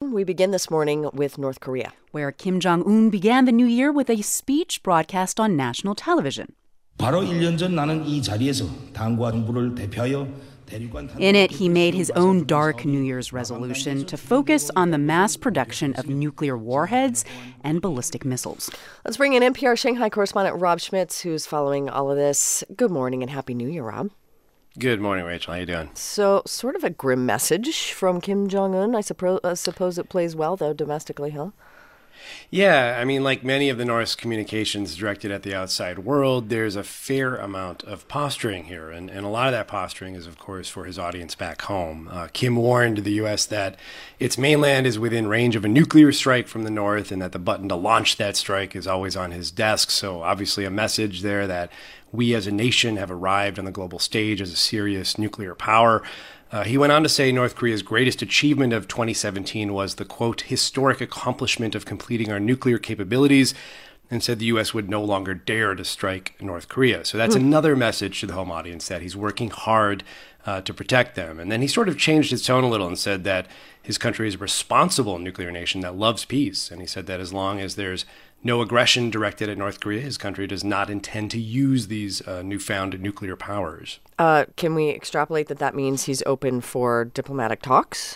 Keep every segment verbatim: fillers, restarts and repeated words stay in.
Kim. We begin this morning with North Korea, where Kim Jong-un began the new year with a speech broadcast on national television. 바로 일 년 전 나는 이 자리에서 당과 정부를 대표하여 In it, he made his own dark New Year's resolution to focus on the mass production of nuclear warheads and ballistic missiles. Let's bring in N P R Shanghai correspondent Rob Schmitz, who's following all of this. Good morning and Happy New Year, Rob. Good morning, Rachel. How you doing? So, sort of a grim message from Kim Jong-un. I suppose, uh, suppose it plays well, though, domestically, huh? Yeah, I mean, like many of the North's communications directed at the outside world, there's a fair amount of posturing here. And, and a lot of that posturing is, of course, for his audience back home. Uh, Kim warned the U S that its mainland is within range of a nuclear strike from the North and that the button to launch that strike is always on his desk. So obviously a message there that we as a nation have arrived on the global stage as a serious nuclear power. Uh, he went on to say North Korea's greatest achievement of twenty seventeen was the, quote, historic accomplishment of completing our nuclear capabilities, and said the U S would no longer dare to strike North Korea. So that's mm. another message to the home audience that he's working hard uh, to protect them. And then he sort of changed his tone a little and said that his country is a responsible nuclear nation that loves peace. And he said that as long as there's no aggression directed at North Korea, his country does not intend to use these uh, newfound nuclear powers. Uh, can we extrapolate that that means he's open for diplomatic talks?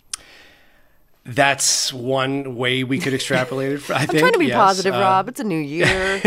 That's one way we could extrapolate it. I I'm think. trying to be yes. positive, uh, Rob. It's a new year.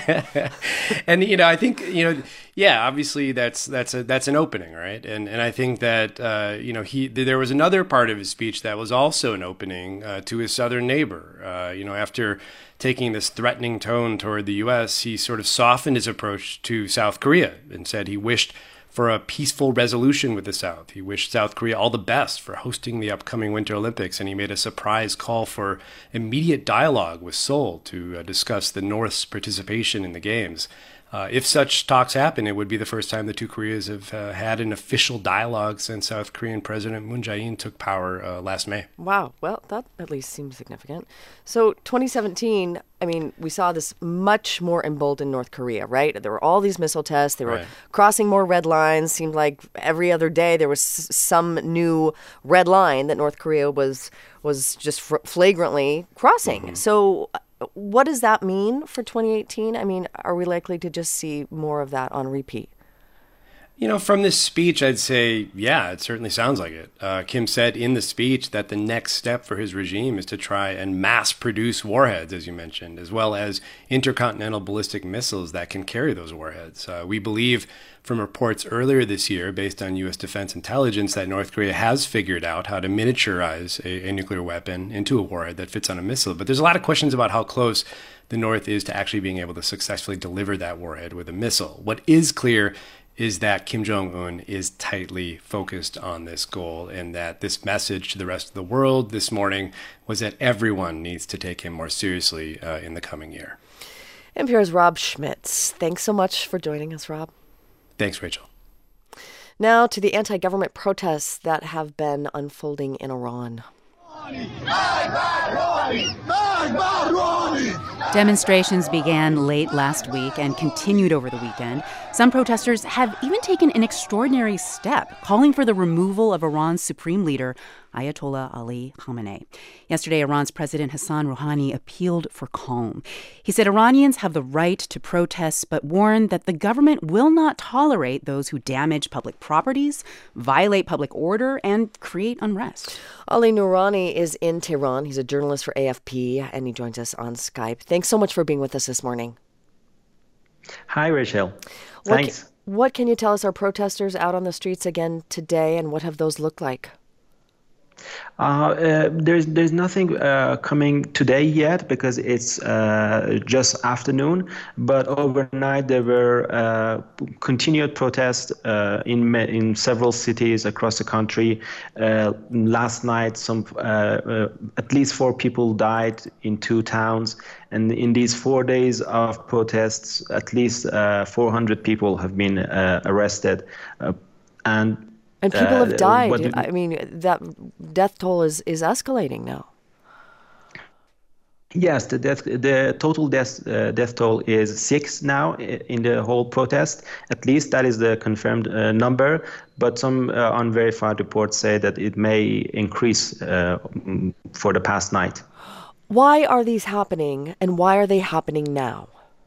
And, you know, I think, you know, yeah, obviously that's that's a that's an opening, right? And and I think that, uh, you know, he there was another part of his speech that was also an opening uh, to his southern neighbor. Uh, you know, after taking this threatening tone toward the U S, he sort of softened his approach to South Korea and said he wished for a peaceful resolution with the South. He wished South Korea all the best for hosting the upcoming Winter Olympics, and he made a surprise call for immediate dialogue with Seoul to uh, discuss the North's participation in the Games. Uh, if such talks happen, it would be the first time the two Koreas have uh, had an official dialogue since South Korean President Moon Jae-in took power uh, last May. Wow. Well, that at least seems significant. So twenty seventeen, I mean, we saw this much more emboldened North Korea, right? There were all these missile tests. They were right. crossing more red lines. Seemed like every other day there was some new red line that North Korea was was just fr- flagrantly crossing. Mm-hmm. So what does that mean for twenty eighteen? I mean, are we likely to just see more of that on repeat? You know, from this speech, I'd say, yeah, it certainly sounds like it. Uh, Kim said in the speech that the next step for his regime is to try and mass produce warheads, as you mentioned, as well as intercontinental ballistic missiles that can carry those warheads. Uh, we believe from reports earlier this year, based on U S defense intelligence, that North Korea has figured out how to miniaturize a, a nuclear weapon into a warhead that fits on a missile. But there's a lot of questions about how close the North is to actually being able to successfully deliver that warhead with a missile. What is clear is that Kim Jong-un is tightly focused on this goal, and that this message to the rest of the world this morning was that everyone needs to take him more seriously uh, in the coming year. N P R's Rob Schmitz. Thanks so much for joining us, Rob. Thanks, Rachel. Now to the anti-government protests that have been unfolding in Iran. Demonstrations began late last week and continued over the weekend. Some protesters have even taken an extraordinary step, calling for the removal of Iran's supreme leader, Ayatollah Ali Khamenei. Yesterday, Iran's President Hassan Rouhani appealed for calm. He said Iranians have the right to protest, but warned that the government will not tolerate those who damage public properties, violate public order, and create unrest. Ali Nourani is in Tehran. He's a journalist for A F P, and he joins us on Skype. Thanks so much for being with us this morning. Hi, Rachel. What Thanks. Can, what can you tell us? Are protesters out on the streets again today, and what have those looked like? Uh, uh, there's there's nothing uh, coming today yet because it's uh, just afternoon. But overnight there were uh, continued protests uh, in in several cities across the country. Uh, last night, some uh, uh, at least four people died in two towns, and in these four days of protests, at least uh, four hundred people have been uh, arrested, uh, and. And people have died. Uh, I mean, that death toll is, is escalating now. Yes, the death, the total death uh, death toll is six now in the whole protest. At least that is the confirmed uh, number. But some uh, unverified reports say that it may increase uh, for the past night. Why are these happening, and why are they happening now?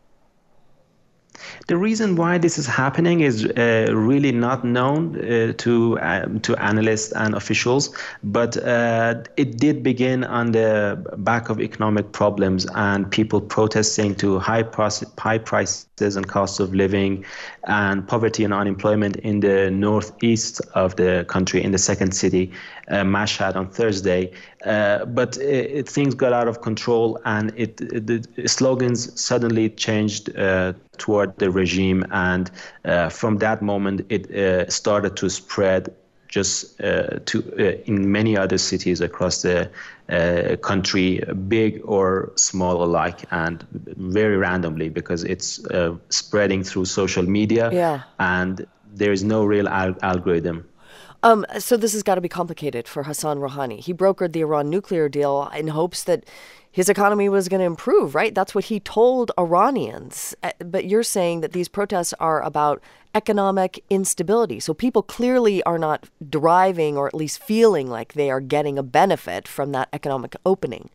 The reason why this is happening is uh, really not known uh, to um, to analysts and officials, but uh, it did begin on the back of economic problems and people protesting to high, price, high prices and cost of living and poverty and unemployment in the northeast of the country, in the second city, uh, Mashhad, on Thursday. Uh, but it, it, things got out of control, and it, it the slogans suddenly changed uh, toward the regime, and uh, from that moment it uh, started to spread just uh, to uh, in many other cities across the uh, country, big or small alike, and very randomly, because it's uh, spreading through social media, yeah. and there is no real al- algorithm. Um, so this has got to be complicated for Hassan Rouhani. He brokered the Iran nuclear deal in hopes that his economy was going to improve, right? That's what he told Iranians. But you're saying that these protests are about economic instability. So people clearly are not deriving, or at least feeling like they are getting a benefit from that economic opening.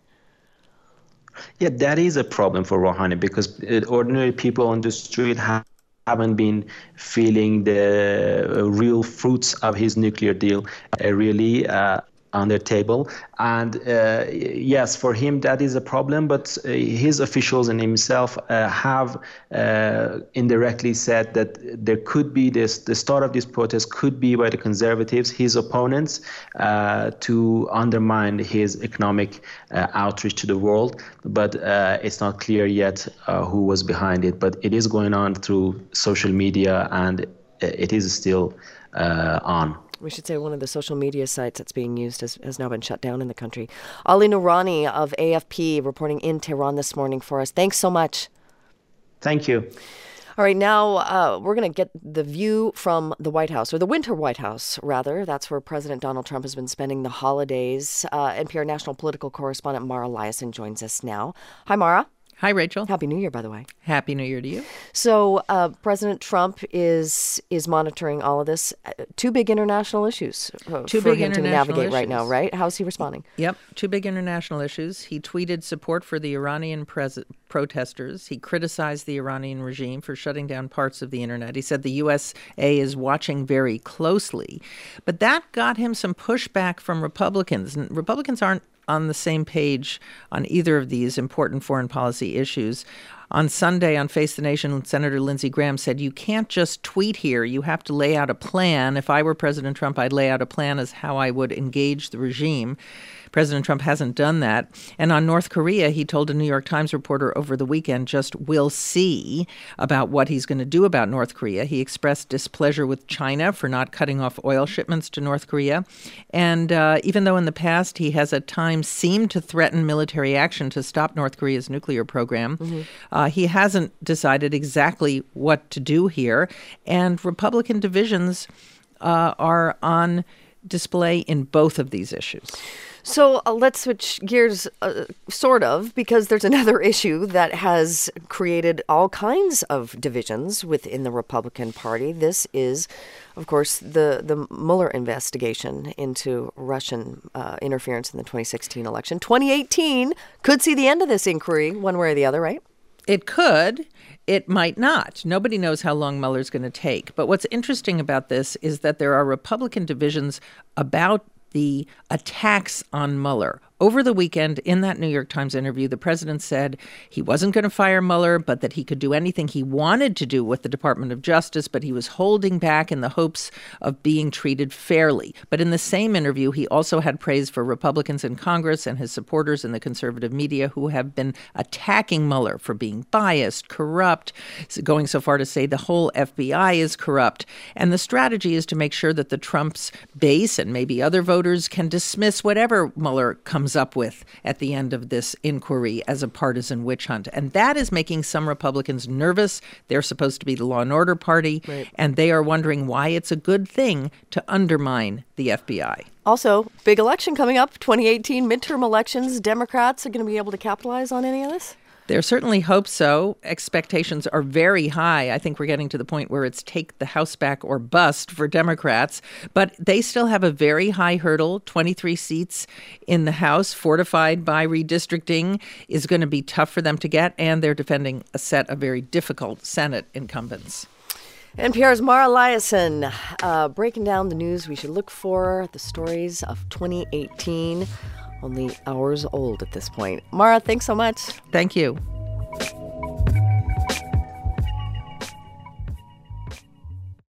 Yeah, that is a problem for Rouhani, because ordinary people on the street have haven't been feeling the uh, real fruits of his nuclear deal uh, really uh, on their table. And uh, yes, for him that is a problem, but uh, his officials and himself uh, have uh, indirectly said that there could be this, the start of this protest could be by the conservatives, his opponents, uh, to undermine his economic uh, outreach to the world. But uh, it's not clear yet uh, who was behind it, but it is going on through social media, and it is still uh, on. We should say one of the social media sites that's being used has, has now been shut down in the country. Ali Nourani of A F P reporting in Tehran this morning for us. Thanks so much. Thank you. All right, now uh, we're going to get the view from the White House, or the Winter White House, rather. That's where President Donald Trump has been spending the holidays. Uh, N P R national political correspondent Mara Liasson joins us now. Hi, Mara. Hi, Rachel. Happy New Year, by the way. Happy New Year to you. So uh, President Trump is is monitoring all of this. Uh, two big international issues uh, two for big him to international navigate issues. right now, right? How's he responding? Yep, two big international issues. He tweeted support for the Iranian pres- protesters. He criticized the Iranian regime for shutting down parts of the internet. He said the U S A is watching very closely. But that got him some pushback from Republicans. And Republicans aren't on the same page on either of these important foreign policy issues. On Sunday on Face the Nation, Senator Lindsey Graham said, you can't just tweet here. You have to lay out a plan. If I were President Trump, I'd lay out a plan as how I would engage the regime. President Trump hasn't done that. And on North Korea, he told a New York Times reporter over the weekend, just we'll see about what he's going to do about North Korea. He expressed displeasure with China for not cutting off oil shipments to North Korea. And uh, even though in the past he has at times seemed to threaten military action to stop North Korea's nuclear program, mm-hmm. uh, he hasn't decided exactly what to do here. And Republican divisions uh, are on display in both of these issues. So uh, let's switch gears, uh, sort of, because there's another issue that has created all kinds of divisions within the Republican Party. This is, of course, the, the Mueller investigation into Russian uh, interference in the twenty sixteen election. twenty eighteen could see the end of this inquiry one way or the other, right? It could. It might not. Nobody knows how long Mueller's going to take. But what's interesting about this is that there are Republican divisions about the attacks on Mueller. Over the weekend, in that New York Times interview, the president said he wasn't going to fire Mueller, but that he could do anything he wanted to do with the Department of Justice, but he was holding back in the hopes of being treated fairly. But in the same interview, he also had praise for Republicans in Congress and his supporters in the conservative media who have been attacking Mueller for being biased, corrupt, going so far to say the whole F B I is corrupt. And the strategy is to make sure that the Trump's base and maybe other voters can dismiss whatever Mueller comes comes up with at the end of this inquiry as a partisan witch hunt. And that is making some Republicans nervous. They're supposed to be the law and order party, right. and they are wondering why it's a good thing to undermine the F B I. Also, big election coming up, twenty eighteen midterm elections. Democrats are going to be able to capitalize on any of this? There certainly hope so. Expectations are very high. I think we're getting to the point where it's take the House back or bust for Democrats. But they still have a very high hurdle. twenty-three seats in the House, fortified by redistricting, is going to be tough for them to get. And they're defending a set of very difficult Senate incumbents. N P R's Mara Liasson uh, breaking down the news we should look for, the stories of twenty eighteen. Only hours old at this point. Mara, thanks so much. Thank you.